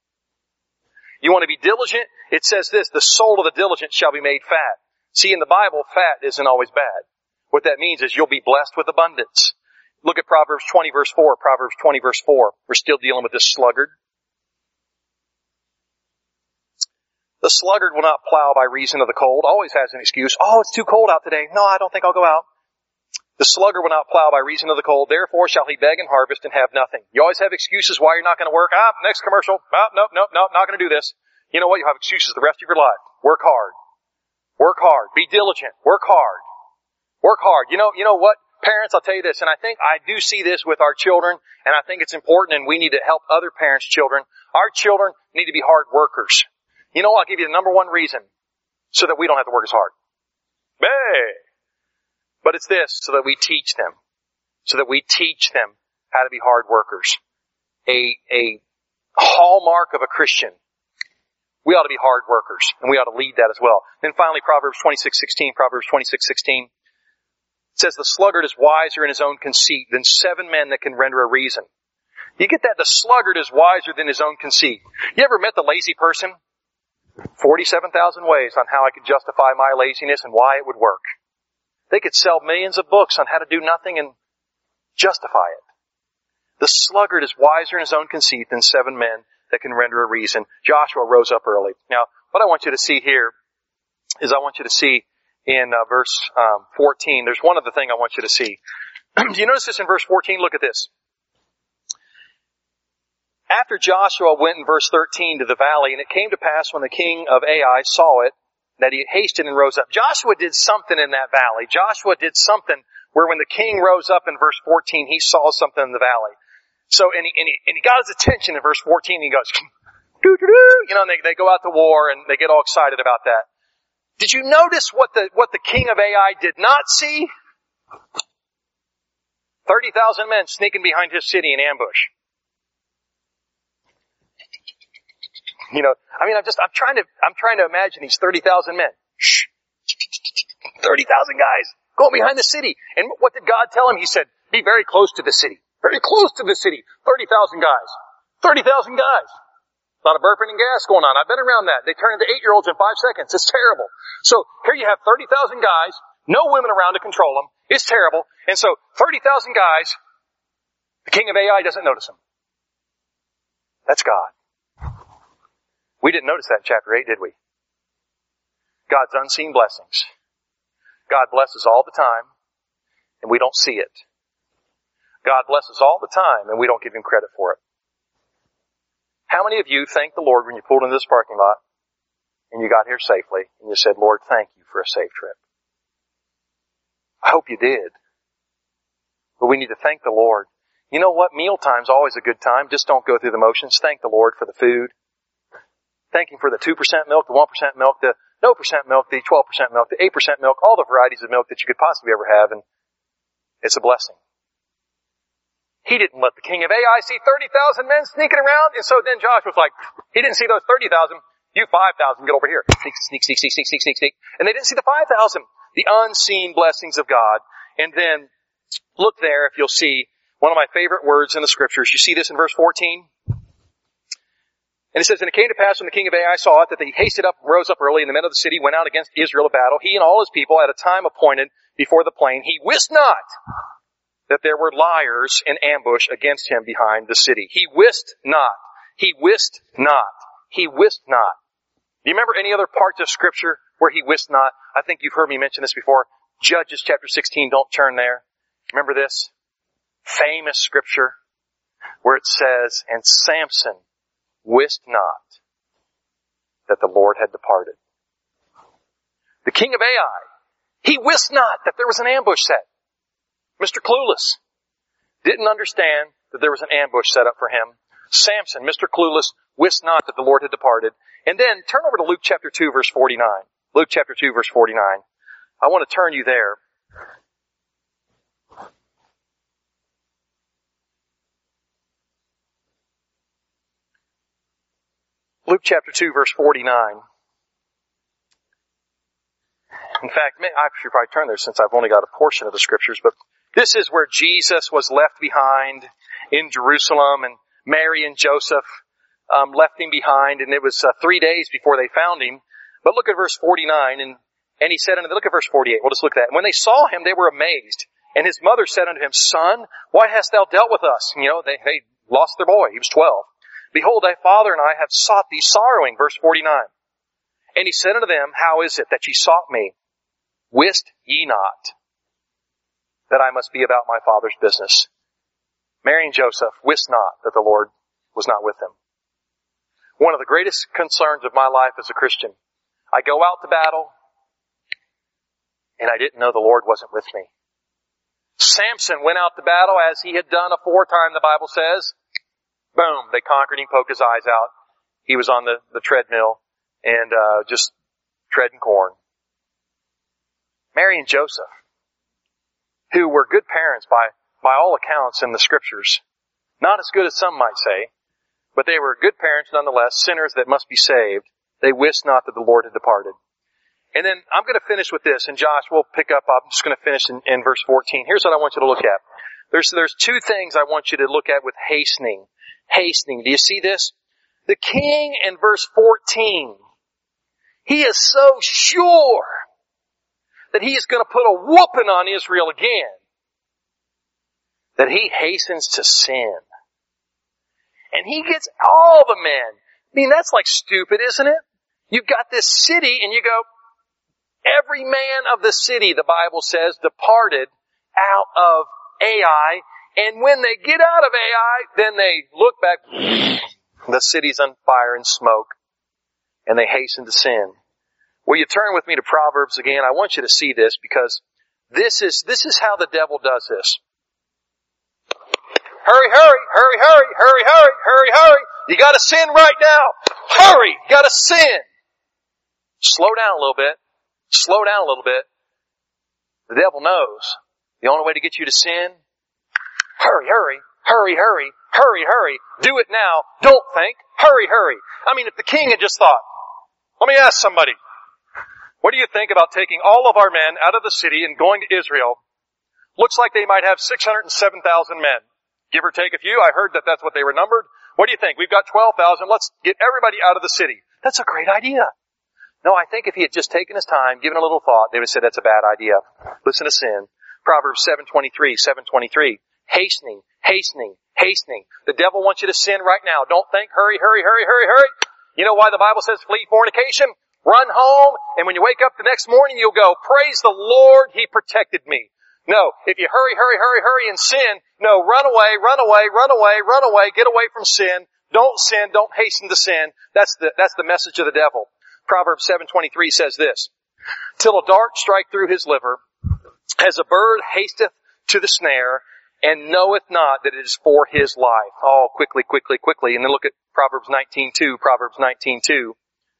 You want to be diligent? It says this, the soul of the diligent shall be made fat. See, in the Bible, fat isn't always bad. What that means is you'll be blessed with abundance. Look at Proverbs twenty verse four. Proverbs twenty verse four. We're still dealing with this sluggard. The sluggard will not plow by reason of the cold. Always has an excuse. Oh, it's too cold out today. No, I don't think I'll go out. The sluggard will not plow by reason of the cold. Therefore shall he beg and harvest and have nothing. You always have excuses why you're not going to work. Ah, next commercial. Ah, nope, nope, nope, not going to do this. You know what? You'll have excuses the rest of your life. Work hard. Work hard. Be diligent. Work hard. Work hard. You know, you know what? Parents, I'll tell you this, and I think I do see this with our children, and I think it's important, and we need to help other parents' children. Our children need to be hard workers. You know, I'll give you the number one reason, so that we don't have to work as hard. Hey! But it's this, so that we teach them. So that we teach them how to be hard workers. A, a hallmark of a Christian. We ought to be hard workers, and we ought to lead that as well. Then finally, Proverbs twenty-six sixteen, Proverbs twenty-six sixteen. It says, the sluggard is wiser in his own conceit than seven men that can render a reason. You get that? The sluggard is wiser than his own conceit. You ever met the lazy person? forty-seven thousand ways on how I could justify my laziness and why it would work. They could sell millions of books on how to do nothing and justify it. The sluggard is wiser in his own conceit than seven men that can render a reason. Joshua rose up early. Now, what I want you to see here is I want you to see in uh, verse um, fourteen, there's one other thing I want you to see. Do you notice this in verse fourteen? Look at this. After Joshua went in verse thirteen to the valley, and it came to pass when the king of Ai saw it, that he hasted and rose up. Joshua did something in that valley. Joshua did something where when the king rose up in verse fourteen, he saw something in the valley. So, and he, and he, and he got his attention in verse fourteen, and he goes, doo-doo-doo, you know, and they, they go out to war, and they get all excited about that. Did you notice what the, what the king of Ai did not see? thirty thousand men sneaking behind his city in ambush. You know, I mean, I'm just, I'm trying to, I'm trying to imagine these thirty thousand men. Shh. thirty thousand guys going behind the city. And what did God tell him? He said, be very close to the city. Very close to the city. thirty thousand guys. thirty thousand guys. A lot of burping and gas going on. I've been around that. They turn into eight-year-olds in five seconds. It's terrible. So here you have thirty thousand guys, no women around to control them. It's terrible. And so thirty thousand guys, the king of Ai doesn't notice them. That's God. We didn't notice that in chapter eight, did we? God's unseen blessings. God blesses all the time, and we don't see it. God blesses all the time, and we don't give him credit for it. How many of you thanked the Lord when you pulled into this parking lot and you got here safely and you said, Lord, thank you for a safe trip? I hope you did. But we need to thank the Lord. You know what? Mealtime's always a good time. Just don't go through the motions. Thank the Lord for the food. Thank Him for the two percent milk, the one percent milk, the no percent milk, the twelve percent milk, the eight percent milk, all the varieties of milk that you could possibly ever have, and it's a blessing. He didn't let the king of Ai see thirty thousand men sneaking around, and so then Joshua was like, he didn't see those thirty thousand, you five thousand, get over here. Sneak, sneak, sneak, sneak, sneak, sneak, sneak, sneak. And they didn't see the five thousand, the unseen blessings of God. And then, look there if you'll see one of my favorite words in the scriptures. You see this in verse fourteen? And it says, and it came to pass when the king of Ai saw it, that he hasted up, rose up early, and the men of the city went out against Israel to battle, he and all his people at a time appointed before the plain. He wist not that there were liars in ambush against him behind the city. He wist not. He wist not. He wist not. Do you remember any other parts of scripture where he wist not? I think you've heard me mention this before. Judges chapter sixteen, don't turn there. Remember this? Famous scripture where it says, and Samson wist not that the Lord had departed. The king of Ai, he wist not that there was an ambush set. Mister Clueless didn't understand that there was an ambush set up for him. Samson, Mister Clueless, wist not that the Lord had departed. And then turn over to Luke chapter two, verse forty-nine. Luke chapter two, verse forty-nine. I want to turn you there. Luke chapter two, verse forty-nine. In fact, I should probably turn there since I've only got a portion of the scriptures, but this is where Jesus was left behind in Jerusalem, and Mary and Joseph um, left him behind, and it was uh, three days before they found him. But look at verse forty-nine, and, and he said unto them, look at verse forty-eight, we'll just look at that. And when they saw him, they were amazed. And his mother said unto him, Son, why hast thou dealt with us? And, you know, they, they lost their boy. He was twelve. Behold, thy father and I have sought thee sorrowing. Verse forty-nine. And he said unto them, How is it that ye sought me? Wist ye not that I must be about my Father's business? Mary and Joseph wist not that the Lord was not with them. One of the greatest concerns of my life as a Christian, I go out to battle, and I didn't know the Lord wasn't with me. Samson went out to battle as he had done aforetime, the Bible says. Boom, they conquered him, poked his eyes out. He was on the, the treadmill and uh just treading corn. Mary and Joseph, who were good parents by, by all accounts in the scriptures, not as good as some might say, but they were good parents nonetheless, sinners that must be saved. They wist not that the Lord had departed. And then I'm going to finish with this, and Josh, we'll pick up. I'm just going to finish in, in verse fourteen. Here's what I want you to look at. There's, there's two things I want you to look at with hastening. Hastening. Do you see this? The king in verse fourteen, he is so sure that he is going to put a whooping on Israel again, that he hastens to sin. And he gets all the men. I mean, that's like stupid, isn't it? You've got this city and you go, every man of the city, the Bible says, departed out of Ai. And when they get out of Ai, then they look back, the city's on fire and smoke, and they hasten to sin. Will you turn with me to Proverbs again? I want you to see this because this is, this is how the devil does this. Hurry, hurry, hurry, hurry, hurry, hurry, hurry, hurry. You gotta sin right now. Hurry, you gotta sin. Slow down a little bit. Slow down a little bit. The devil knows the only way to get you to sin, hurry, hurry, hurry, hurry, hurry, hurry. Do it now. Don't think. Hurry, hurry. I mean, if the king had just thought, let me ask somebody, what do you think about taking all of our men out of the city and going to Israel? Looks like they might have six hundred seven thousand men. Give or take a few. I heard that that's what they were numbered. What do you think? We've got twelve thousand. Let's get everybody out of the city. That's a great idea. No, I think if he had just taken his time, given a little thought, they would have said that's a bad idea. Listen to sin. Proverbs seven twenty-three, seven twenty-three. Hastening, hastening, hastening. The devil wants you to sin right now. Don't think, hurry, hurry, hurry, hurry, hurry. You know why the Bible says flee fornication? Run home, and when you wake up the next morning, you'll go, praise the Lord, He protected me. No, if you hurry, hurry, hurry, hurry and sin, no, run away, run away, run away, run away, get away from sin. Don't sin, don't hasten to sin. That's the, that's the message of the devil. Proverbs seven twenty-three says this, till a dart strike through his liver, as a bird hasteth to the snare, and knoweth not that it is for his life. Oh, quickly, quickly, quickly. And then look at Proverbs nineteen two, Proverbs nineteen two.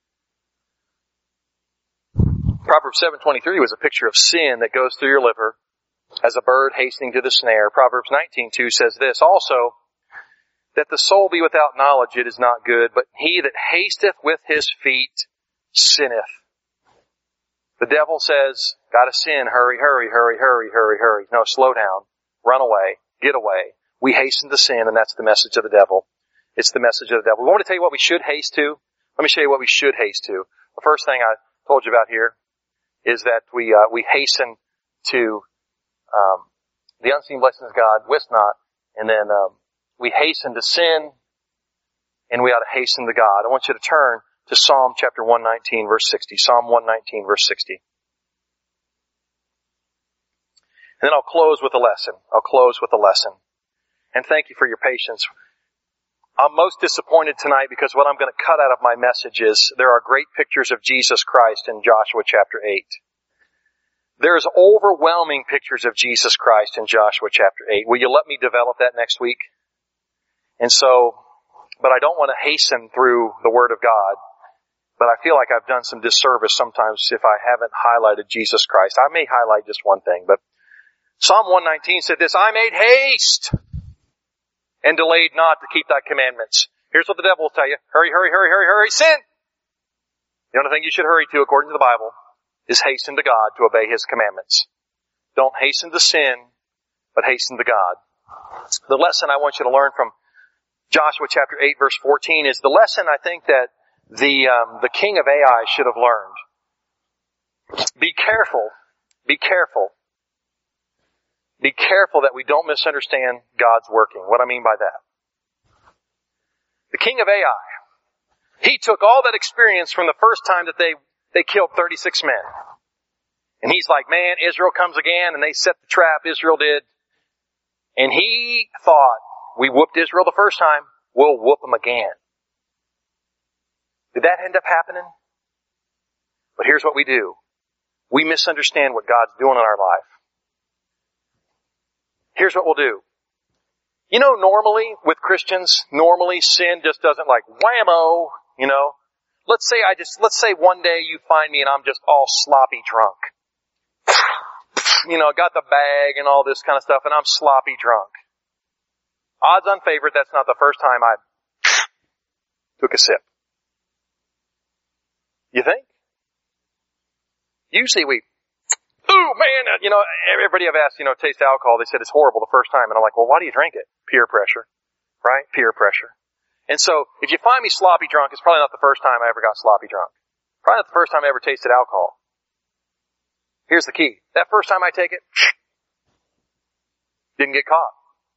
Proverbs seven twenty-three was a picture of sin that goes through your liver as a bird hastening to the snare. Proverbs nineteen two says this also, that the soul be without knowledge, it is not good, but he that hasteth with his feet sinneth. The devil says, gotta sin, hurry, hurry, hurry, hurry, hurry, hurry. No, slow down, run away, get away. We hasten to sin, and that's the message of the devil. It's the message of the devil. We want me to tell you what we should haste to? Let me show you what we should haste to. The first thing I told you about here is that we, uh, we hasten to, um, the unseen blessings of God, wist not, and then, um, we hasten to sin, and we ought to hasten to God. I want you to turn to Psalm chapter one nineteen, verse sixty. Psalm one nineteen, verse sixty. And then I'll close with a lesson. I'll close with a lesson. And thank you for your patience. I'm most disappointed tonight because what I'm going to cut out of my message is there are great pictures of Jesus Christ in Joshua chapter eight. There's overwhelming pictures of Jesus Christ in Joshua chapter eight. Will you let me develop that next week? And so, but I don't want to hasten through the Word of God, but I feel like I've done some disservice sometimes if I haven't highlighted Jesus Christ. I may highlight just one thing, but Psalm one nineteen said this, I made haste and delayed not to keep thy commandments. Here's what the devil will tell you. Hurry, hurry, hurry, hurry, hurry, sin! The only thing you should hurry to, according to the Bible, is hasten to God to obey His commandments. Don't hasten to sin, but hasten to God. The lesson I want you to learn from Joshua chapter eight verse fourteen is the lesson I think that the, um, the king of Ai should have learned. Be careful, be careful, be careful that we don't misunderstand God's working. What I mean by that. The king of Ai, he took all that experience from the first time that they, they killed thirty-six men. And he's like, man, Israel comes again, and they set the trap, Israel did. And he thought, we whooped Israel the first time, we'll whoop them again. Did that end up happening? But here's what we do. We misunderstand what God's doing in our life. Here's what we'll do. You know, normally, with Christians, normally sin just doesn't like whammo, you know. Let's say I just, let's say one day you find me and I'm just all sloppy drunk. You know, got the bag and all this kind of stuff and I'm sloppy drunk. Odds on favorite, that's not the first time I took a sip. You think? Usually we, ooh man, you know, everybody I've asked, you know, taste alcohol, they said it's horrible the first time. And I'm like, well, why do you drink it? Peer pressure. Right? Peer pressure. And so, if you find me sloppy drunk, it's probably not the first time I ever got sloppy drunk. Probably not the first time I ever tasted alcohol. Here's the key. That first time I take it, didn't get caught.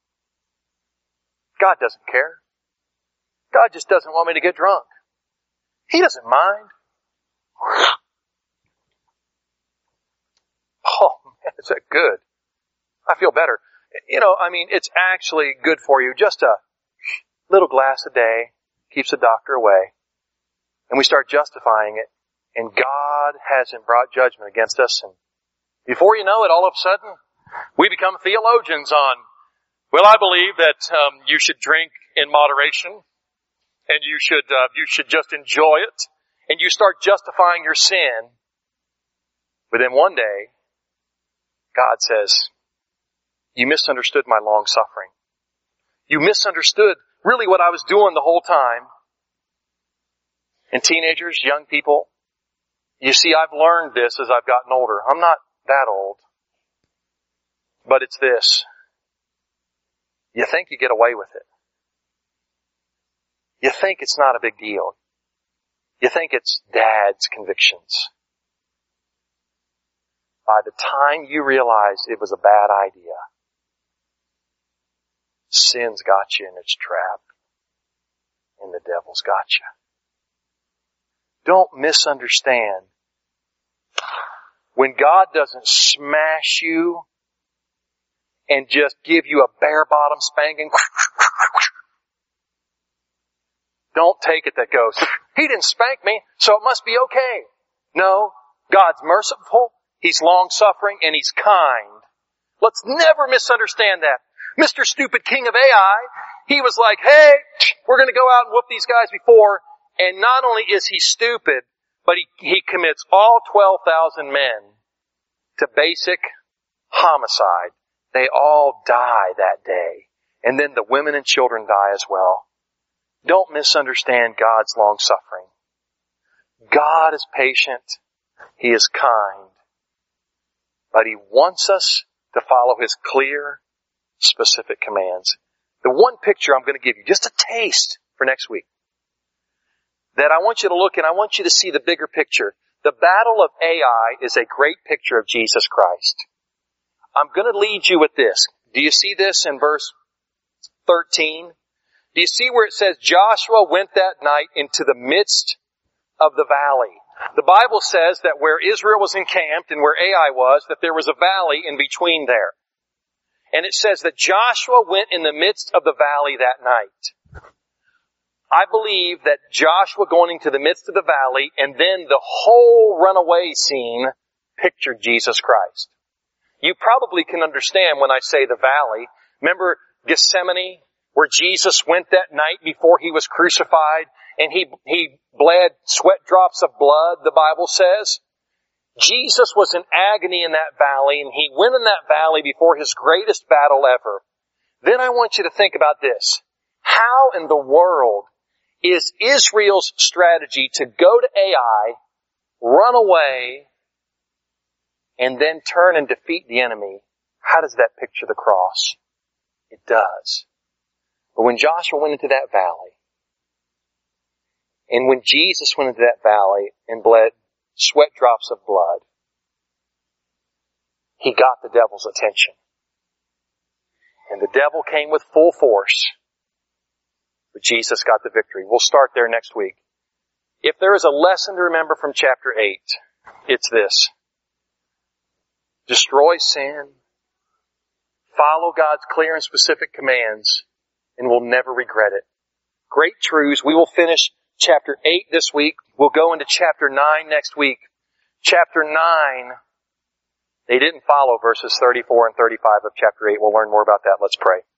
God doesn't care. God just doesn't want me to get drunk. He doesn't mind. Oh man, is that good? I feel better. You know, I mean, it's actually good for you. Just a little glass a day keeps the doctor away. And we start justifying it. And God hasn't brought judgment against us. And before you know it, all of a sudden, we become theologians on, well, I believe that um, you should drink in moderation. And you should, uh, you should just enjoy it. And you start justifying your sin. But then one day, God says, you misunderstood my long suffering. You misunderstood really what I was doing the whole time. And teenagers, young people, you see, I've learned this as I've gotten older. I'm not that old. But it's this. You think you get away with it. You think it's not a big deal. You think it's dad's convictions. By the time you realize it was a bad idea, sin's got you in its trap, and the devil's got you. Don't misunderstand. When God doesn't smash you and just give you a bare bottom spanking, don't take it that goes, he didn't spank me, so it must be okay. No, God's merciful, He's long suffering, and He's kind. Let's never misunderstand that. Mister Stupid King of Ai, he was like, hey, we're going to go out and whoop these guys before. And not only is he stupid, but he, he commits all twelve thousand men to basic homicide. They all die that day. And then the women and children die as well. Don't misunderstand God's long suffering. God is patient. He is kind. But He wants us to follow His clear, specific commands. The one picture I'm going to give you, just a taste for next week, that I want you to look and I want you to see the bigger picture. The battle of Ai is a great picture of Jesus Christ. I'm going to lead you with this. Do you see this in verse thirteen? Do you see where it says Joshua went that night into the midst of the valley? The Bible says that where Israel was encamped and where Ai was, that there was a valley in between there. And it says that Joshua went in the midst of the valley that night. I believe that Joshua going into the midst of the valley and then the whole runaway scene pictured Jesus Christ. You probably can understand when I say the valley. Remember Gethsemane, where Jesus went that night before He was crucified and he, he bled sweat drops of blood, the Bible says. Jesus was in agony in that valley, and He went in that valley before His greatest battle ever. Then I want you to think about this. How in the world is Israel's strategy to go to Ai, run away, and then turn and defeat the enemy? How does that picture the cross? It does. But when Joshua went into that valley, and when Jesus went into that valley and bled sweat drops of blood, He got the devil's attention. And the devil came with full force, but Jesus got the victory. We'll start there next week. If there is a lesson to remember from chapter eight, it's this. Destroy sin, follow God's clear and specific commands, and we'll never regret it. Great truths. We will finish chapter eight this week. We'll go into chapter nine next week. Chapter nine, they didn't follow verses thirty-four and thirty-five of chapter eight. We'll learn more about that. Let's pray.